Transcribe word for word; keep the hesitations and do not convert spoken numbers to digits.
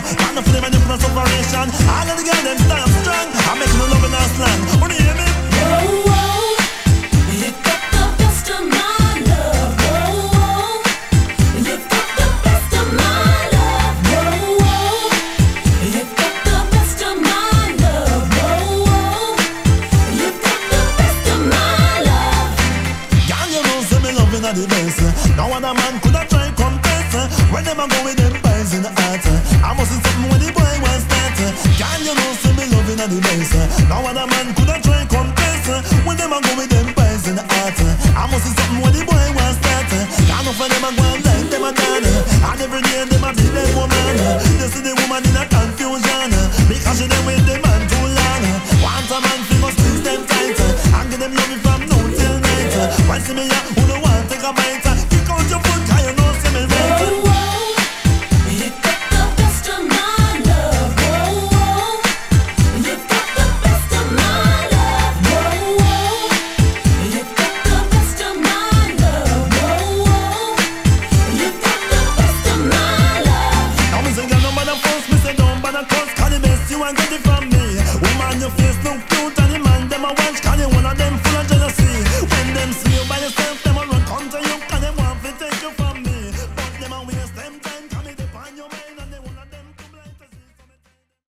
Man for them and them for separation. All of the girls them stand strong. I'm making the love in our slang. What do you hear me? Whoa, whoa, you got the best of my love. Whoa, whoa, you got the best of my love. Whoa, whoa, you got the best of my love. Whoa, whoa, you got the best of my love. Girl, you know say me loving at the best. No other man could have tried confess. When them a go with them boys in the heart, I must see something when the boy was start. Girl, you know say me loving at the best. No other man could have tried confess. When them a go with them boys in the heart, I must see something when the boy was start. Can't no for them a go and like them a done. And every day them a be them woman. They see the woman in a confusion because she them with the man too long. Want a man fi must squeeze them tight and give them love from noon till night. Why see me ya who no want take a bite? Kick out your foot 'cause you know see me right. Whoa, whoa, you got the best of my love. Whoa, whoa, you got the best of my love. Whoa, whoa, you got the best of my love. Whoa, whoa, you got the best of my love. Now me say girl no bother fuss, me say don't bother cuss. 'Cause the best you want get it from me. Woman your face look cute and the man them a watch.